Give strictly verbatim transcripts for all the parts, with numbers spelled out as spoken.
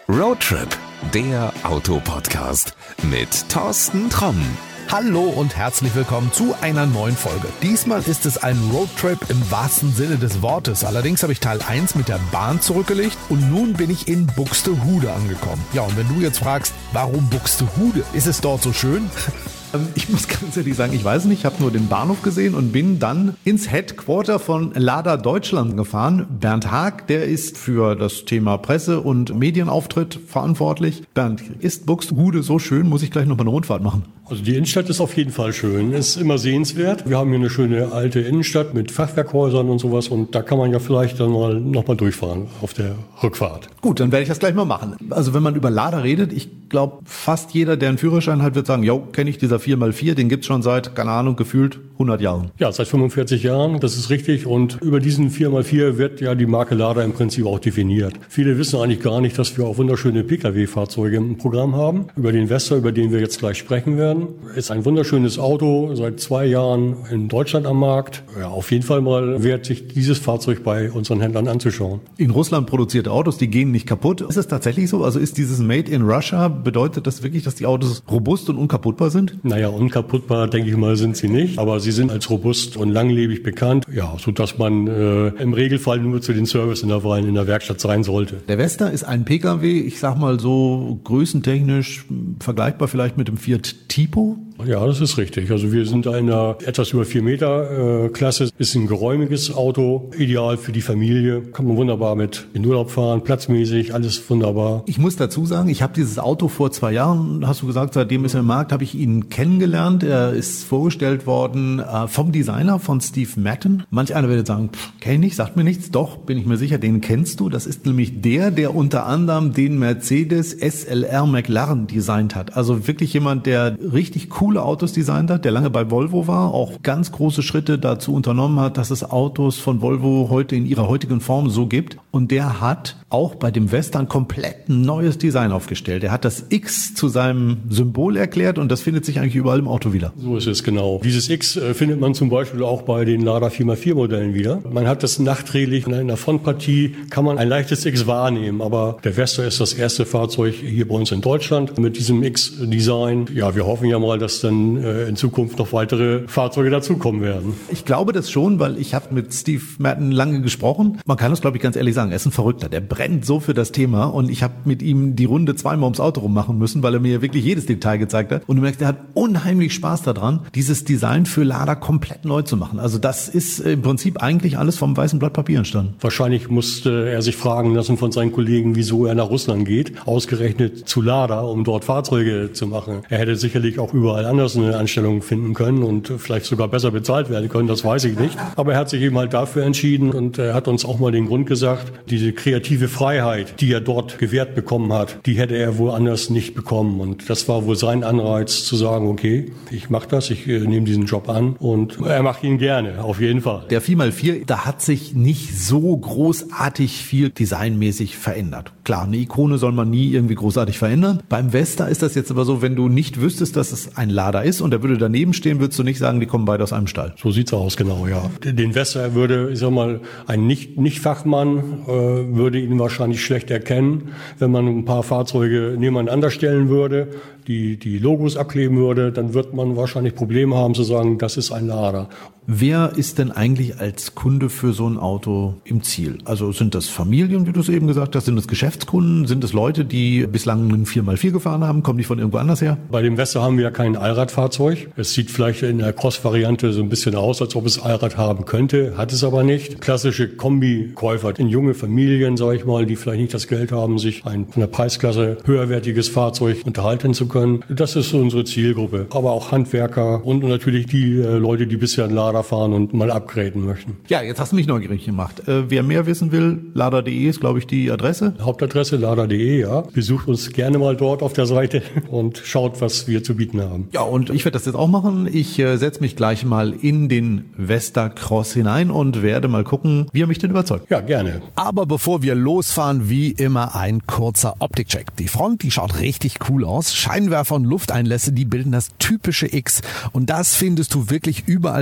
Roadtrip, der Autopodcast mit Thorsten Tromm. Hallo und herzlich willkommen zu einer neuen Folge. Diesmal ist es ein Roadtrip im wahrsten Sinne des Wortes. Allerdings habe ich Teil eins mit der Bahn zurückgelegt und nun bin ich in Buxtehude angekommen. Ja, und wenn du jetzt fragst, warum Buxtehude? Ist es dort so schön? Ich muss ganz ehrlich sagen, ich weiß nicht, ich habe nur den Bahnhof gesehen und bin dann ins Headquarter von Lada Deutschland gefahren. Bernd Haag, der ist für das Thema Presse- und Medienauftritt verantwortlich. Bernd, ist Buxtehude so schön? Muss ich gleich nochmal eine Rundfahrt machen? Also die Innenstadt ist auf jeden Fall schön, ist immer sehenswert. Wir haben hier eine schöne alte Innenstadt mit Fachwerkhäusern und sowas und da kann man ja vielleicht dann mal nochmal durchfahren auf der Rückfahrt. Gut, dann werde ich das gleich mal machen. Also wenn man über Lada redet, ich glaube fast jeder, der einen Führerschein hat, wird sagen, jo, kenne ich dieser vier mal vier, den gibt's schon seit, keine Ahnung, gefühlt hundert Jahren. Ja, seit fünfundvierzig Jahren, das ist richtig und über diesen vier mal vier wird ja die Marke Lada im Prinzip auch definiert. Viele wissen eigentlich gar nicht, dass wir auch wunderschöne Pkw-Fahrzeuge im Programm haben. Über den Vesta, über den wir jetzt gleich sprechen werden. Ist ein wunderschönes Auto, seit zwei Jahren in Deutschland am Markt. Ja, auf jeden Fall mal wert, sich dieses Fahrzeug bei unseren Händlern anzuschauen. In Russland produzierte Autos, die gehen nicht kaputt. Ist es tatsächlich so? Also ist dieses Made in Russia, bedeutet das wirklich, dass die Autos robust und unkaputtbar sind? Naja, unkaputtbar, denke ich mal, sind sie nicht. Aber sie sind als robust und langlebig bekannt. Ja, sodass man äh, im Regelfall nur zu den Serviceintervallen in der Werkstatt sein sollte. Der Vesta ist ein Pkw, ich sag mal so größentechnisch vergleichbar vielleicht mit dem Fiat Tipo. Ja, das ist richtig. Also wir sind in einer etwas über vier Meter äh, Klasse. Ist ein geräumiges Auto, ideal für die Familie. Kann man wunderbar mit in Urlaub fahren, platzmäßig, alles wunderbar. Ich muss dazu sagen, ich habe dieses Auto vor zwei Jahren, hast du gesagt, seitdem ist er im Markt, habe ich ihn kennengelernt. Er ist vorgestellt worden äh, vom Designer, von Steve Madden. Manch einer würde sagen, kenn ich nicht, sagt mir nichts. Doch, bin ich mir sicher, den kennst du. Das ist nämlich der, der unter anderem den Mercedes S L R McLaren designt hat. Also wirklich jemand, der richtig cool coole Autos designt hat, der lange bei Volvo war, auch ganz große Schritte dazu unternommen hat, dass es Autos von Volvo heute in ihrer heutigen Form so gibt. Und der hat auch bei dem Vesta ein komplett neues Design aufgestellt. Er hat das X zu seinem Symbol erklärt und das findet sich eigentlich überall im Auto wieder. So ist es genau. Dieses X äh, findet man zum Beispiel auch bei den Lada vier mal vier Modellen wieder. Man hat das nachträglich in der Frontpartie, kann man ein leichtes X wahrnehmen, aber der Vesta ist das erste Fahrzeug hier bei uns in Deutschland mit diesem X-Design. Ja, wir hoffen ja mal, dass dann äh, in Zukunft noch weitere Fahrzeuge dazukommen werden. Ich glaube das schon, weil ich habe mit Steve Madden lange gesprochen. Man kann es, glaube ich, ganz ehrlich sagen, er ist ein Verrückter. Der brennt so für das Thema und ich habe mit ihm die Runde zweimal ums Auto rummachen müssen, weil er mir wirklich jedes Detail gezeigt hat. Und du merkst, er hat unheimlich Spaß daran, dieses Design für Lada komplett neu zu machen. Also das ist im Prinzip eigentlich alles vom weißen Blatt Papier entstanden. Wahrscheinlich musste er sich fragen lassen von seinen Kollegen, wieso er nach Russland geht, ausgerechnet zu Lada, um dort Fahrzeuge zu machen. Er hätte sicherlich auch überall anders eine Anstellung finden können und vielleicht sogar besser bezahlt werden können, das weiß ich nicht. Aber er hat sich eben halt dafür entschieden und er hat uns auch mal den Grund gesagt, diese kreative Freiheit, die er dort gewährt bekommen hat, die hätte er woanders nicht bekommen. Und das war wohl sein Anreiz zu sagen, okay, ich mache das, ich äh, nehme diesen Job an und er macht ihn gerne, auf jeden Fall. Der vier mal vier, da hat sich nicht so großartig viel designmäßig verändert. Klar, eine Ikone soll man nie irgendwie großartig verändern. Beim Vesta ist das jetzt aber so, wenn du nicht wüsstest, dass es ein Lada ist und er würde daneben stehen, würdest du nicht sagen, die kommen beide aus einem Stall. So sieht's aus, genau, ja. Den Vesta würde, ich sag mal, ein Nicht, Nicht-Fachmann äh, würde ihn wahrscheinlich schlecht erkennen, wenn man ein paar Fahrzeuge nebeneinander stellen würde, die die Logos abkleben würde, dann wird man wahrscheinlich Probleme haben zu sagen, das ist ein Lada. Wer ist denn eigentlich als Kunde für so ein Auto im Ziel? Also sind das Familien, wie du es eben gesagt hast, sind das Geschäftskunden, sind es Leute, die bislang einen vier mal vier gefahren haben, kommen die von irgendwo anders her? Bei dem Vesta haben wir ja kein Allradfahrzeug. Es sieht vielleicht in der Cross-Variante so ein bisschen aus, als ob es Allrad haben könnte, hat es aber nicht. Klassische Kombi-Käufer in junge Familien, sage ich mal, die vielleicht nicht das Geld haben, sich ein von der Preisklasse höherwertiges Fahrzeug unterhalten zu können. Das ist so unsere Zielgruppe. Aber auch Handwerker und natürlich die äh, Leute, die bisher einen Lada fahren und mal upgraden möchten. Ja, jetzt hast du mich neugierig gemacht. Äh, wer mehr wissen will, lada punkt de ist, glaube ich, die Adresse. Hauptadresse lada punkt de, ja. Besucht uns gerne mal dort auf der Seite und schaut, was wir zu bieten haben. Ja, und ich werde das jetzt auch machen. Ich äh, setze mich gleich mal in den Vesta Cross hinein und werde mal gucken, wie er mich denn überzeugt. Ja, gerne. Aber bevor wir losfahren, wie immer ein kurzer Optikcheck. Die Front, die schaut richtig cool aus. Scheinwerfer und Lufteinlässe, die bilden das typische X. Und das findest du wirklich überall wieder.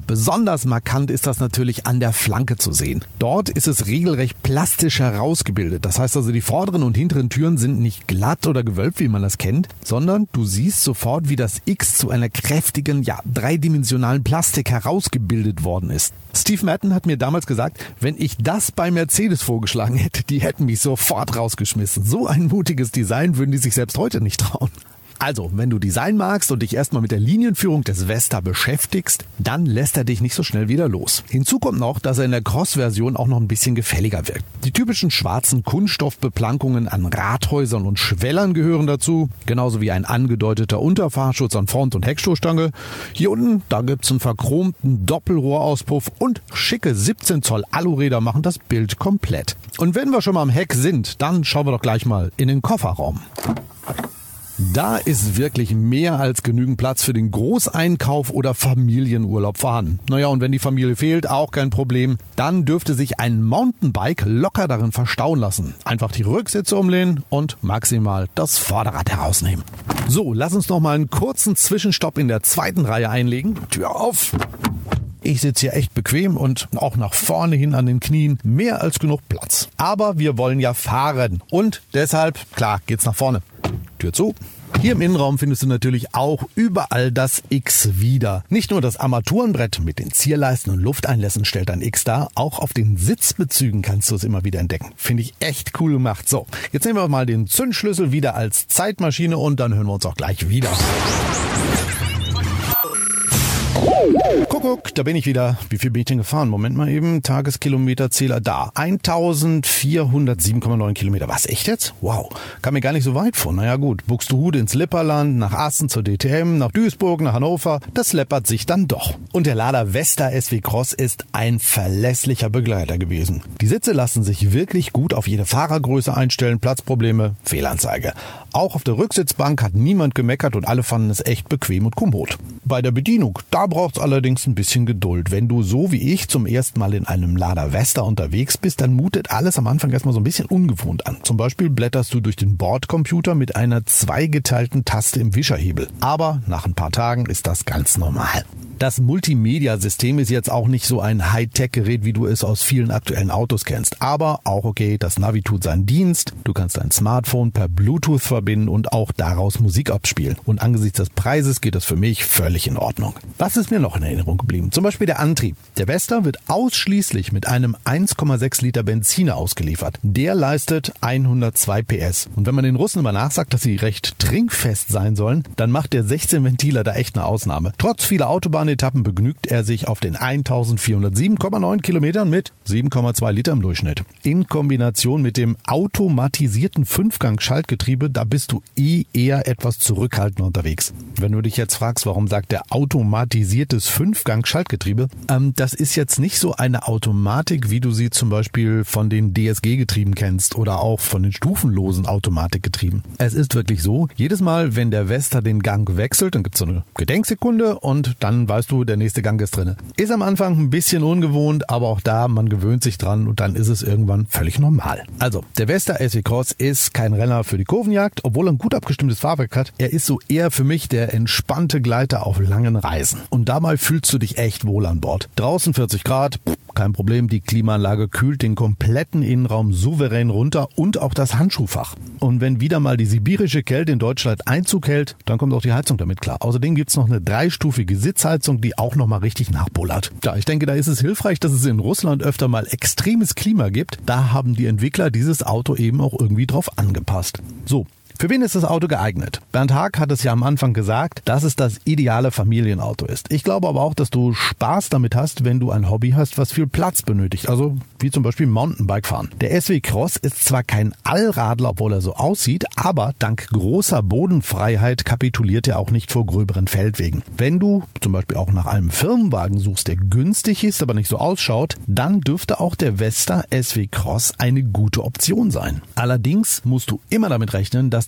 Besonders markant ist das natürlich an der Flanke zu sehen. Dort ist es regelrecht plastisch herausgebildet. Das heißt also, die vorderen und hinteren Türen sind nicht glatt oder gewölbt, wie man das kennt, sondern du siehst sofort, wie das X zu einer kräftigen, ja, dreidimensionalen Plastik herausgebildet worden ist. Steve Madden hat mir damals gesagt, wenn ich das bei Mercedes vorgeschlagen hätte, die hätten mich sofort rausgeschmissen. So ein mutiges Design würden die sich selbst heute nicht trauen. Also, wenn du Design magst und dich erstmal mit der Linienführung des Vesta beschäftigst, dann lässt er dich nicht so schnell wieder los. Hinzu kommt noch, dass er in der Cross-Version auch noch ein bisschen gefälliger wirkt. Die typischen schwarzen Kunststoffbeplankungen an Rathäusern und Schwellern gehören dazu, genauso wie ein angedeuteter Unterfahrschutz an Front- und Heckstoßstange. Hier unten, da gibt's einen verchromten Doppelrohrauspuff und schicke siebzehn Zoll Aluräder machen das Bild komplett. Und wenn wir schon mal am Heck sind, dann schauen wir doch gleich mal in den Kofferraum. Da ist wirklich mehr als genügend Platz für den Großeinkauf oder Familienurlaub vorhanden. Naja, und wenn die Familie fehlt, auch kein Problem. Dann dürfte sich ein Mountainbike locker darin verstauen lassen. Einfach die Rücksitze umlehnen und maximal das Vorderrad herausnehmen. So, lass uns noch mal einen kurzen Zwischenstopp in der zweiten Reihe einlegen. Tür auf. Ich sitze hier echt bequem und auch nach vorne hin an den Knien mehr als genug Platz. Aber wir wollen ja fahren und deshalb, klar, geht's nach vorne. Tür zu. Hier im Innenraum findest du natürlich auch überall das X wieder. Nicht nur das Armaturenbrett mit den Zierleisten und Lufteinlässen stellt ein X dar, auch auf den Sitzbezügen kannst du es immer wieder entdecken. Finde ich echt cool gemacht. So, jetzt nehmen wir mal den Zündschlüssel wieder als Zeitmaschine und dann hören wir uns auch gleich wieder. Kuckuck, da bin ich wieder. Wie viel bin ich denn gefahren? Moment mal eben. Tageskilometerzähler da. eintausendvierhundertsieben Komma neun Kilometer. Was, echt jetzt? Wow. Kam mir gar nicht so weit vor. Naja gut. Buxtehude ins Lipperland, nach Assen zur D T M, nach Duisburg, nach Hannover. Das läppert sich dann doch. Und der Lada Vesta S W Cross ist ein verlässlicher Begleiter gewesen. Die Sitze lassen sich wirklich gut auf jede Fahrergröße einstellen. Platzprobleme, Fehlanzeige. Auch auf der Rücksitzbank hat niemand gemeckert und alle fanden es echt bequem und kommod. Bei der Bedienung, da braucht's allerdings ein bisschen Geduld. Wenn du so wie ich zum ersten Mal in einem Lada Vesta unterwegs bist, dann mutet alles am Anfang erstmal so ein bisschen ungewohnt an. Zum Beispiel blätterst du durch den Bordcomputer mit einer zweigeteilten Taste im Wischerhebel. Aber nach ein paar Tagen ist das ganz normal. Das Multimedia-System ist jetzt auch nicht so ein Hightech-Gerät, wie du es aus vielen aktuellen Autos kennst. Aber auch okay, das Navi tut seinen Dienst. Du kannst dein Smartphone per Bluetooth verbinden und auch daraus Musik abspielen. Und angesichts des Preises geht das für mich völlig in Ordnung. Was ist mir noch in Erinnerung geblieben? Zum Beispiel der Antrieb. Der Vesta wird ausschließlich mit einem eins Komma sechs Liter Benziner ausgeliefert. Der leistet hundertzwei P S. Und wenn man den Russen immer nachsagt, dass sie recht trinkfest sein sollen, dann macht der sechzehn Ventiler da echt eine Ausnahme. Trotz vieler Autobahnetappen begnügt er sich auf den eintausendvierhundertsieben Komma neun Kilometern mit sieben Komma zwei Liter im Durchschnitt. In Kombination mit dem automatisierten Fünfgang-Schaltgetriebe, da bist du eh eher etwas zurückhaltender unterwegs. Wenn du dich jetzt fragst, warum sagt der automatisiertes Fünfgang-Schaltgetriebe, ähm, das ist jetzt nicht so eine Automatik, wie du sie zum Beispiel von den D S G-Getrieben kennst oder auch von den stufenlosen Automatikgetrieben. Es ist wirklich so, jedes Mal, wenn der Vesta den Gang wechselt, dann gibt es so eine Gedenksekunde und dann weißt du, der nächste Gang ist drin. Ist am Anfang ein bisschen ungewohnt, aber auch da, man gewöhnt sich dran und dann ist es irgendwann völlig normal. Also, der Vesta S W Cross ist kein Renner für die Kurvenjagd, obwohl er ein gut abgestimmtes Fahrwerk hat. Er ist so eher für mich der entspannte Gleiter auf langen Reisen. Und dabei fühlst du dich echt wohl an Bord. Draußen vierzig Grad, kein Problem, die Klimaanlage kühlt den kompletten Innenraum souverän runter und auch das Handschuhfach. Und wenn wieder mal die sibirische Kälte in Deutschland Einzug hält, dann kommt auch die Heizung damit klar. Außerdem gibt's noch eine dreistufige Sitzheizung, die auch nochmal richtig nachbullert. Ja, ich denke, da ist es hilfreich, dass es in Russland öfter mal extremes Klima gibt. Da haben die Entwickler dieses Auto eben auch irgendwie drauf angepasst. So. Für wen ist das Auto geeignet? Bernd Haag hat es ja am Anfang gesagt, dass es das ideale Familienauto ist. Ich glaube aber auch, dass du Spaß damit hast, wenn du ein Hobby hast, was viel Platz benötigt. Also wie zum Beispiel Mountainbike fahren. Der S W Cross ist zwar kein Allradler, obwohl er so aussieht, aber dank großer Bodenfreiheit kapituliert er auch nicht vor gröberen Feldwegen. Wenn du zum Beispiel auch nach einem Firmenwagen suchst, der günstig ist, aber nicht so ausschaut, dann dürfte auch der Vesta S W Cross eine gute Option sein. Allerdings musst du immer damit rechnen, dass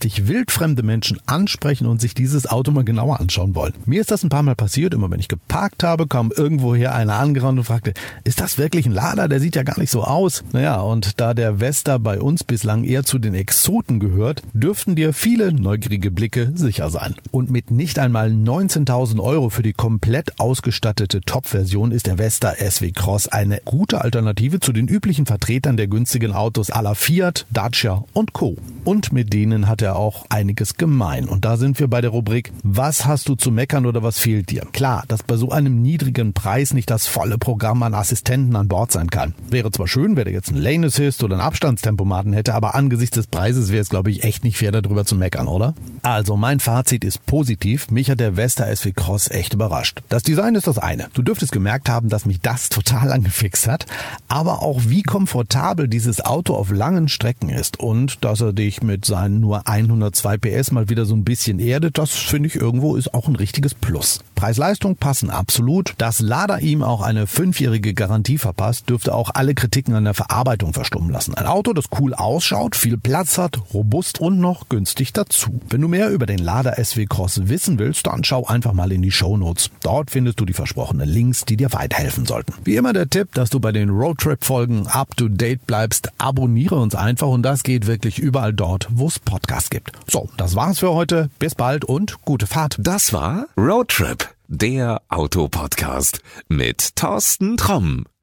dich wildfremde Menschen ansprechen und sich dieses Auto mal genauer anschauen wollen. Mir ist das ein paar Mal passiert. Immer wenn ich geparkt habe, kam irgendwoher einer angerannt und fragte, ist das wirklich ein Lada? Der sieht ja gar nicht so aus. Naja, und da der Vesta bei uns bislang eher zu den Exoten gehört, dürften dir viele neugierige Blicke sicher sein. Und mit nicht einmal neunzehntausend Euro für die komplett ausgestattete Top-Version ist der Vesta S W Cross eine gute Alternative zu den üblichen Vertretern der günstigen Autos à la Fiat, Dacia und Co. Und mit denen hat er auch einiges gemein. Und da sind wir bei der Rubrik, was hast du zu meckern oder was fehlt dir? Klar, dass bei so einem niedrigen Preis nicht das volle Programm an Assistenten an Bord sein kann. Wäre zwar schön, wenn er jetzt einen Lane Assist oder einen Abstandstempomaten hätte, aber angesichts des Preises wäre es, glaube ich, echt nicht fair, darüber zu meckern, oder? Also mein Fazit ist positiv. Mich hat der Vesta S W Cross echt überrascht. Das Design ist das eine. Du dürftest gemerkt haben, dass mich das total angefixt hat. Aber auch wie komfortabel dieses Auto auf langen Strecken ist und dass er dich mit seinen nur hundertzwei P S mal wieder so ein bisschen erdet, das finde ich irgendwo ist auch ein richtiges Plus. Preis-Leistung passen absolut. Dass Lada ihm auch eine fünfjährige Garantie verpasst, dürfte auch alle Kritiken an der Verarbeitung verstummen lassen. Ein Auto, das cool ausschaut, viel Platz hat, robust und noch günstig dazu. Wenn du mehr über den Lada S W Cross wissen willst, dann schau einfach mal in die Shownotes. Dort findest du die versprochenen Links, die dir weiterhelfen sollten. Wie immer der Tipp, dass du bei den Roadtrip-Folgen up to date bleibst. Abonniere uns einfach und das geht wirklich überall dort, wo es Podcasts gibt. So, das war's für heute. Bis bald und gute Fahrt. Das war Roadtrip, der Autopodcast mit Thorsten Tromm.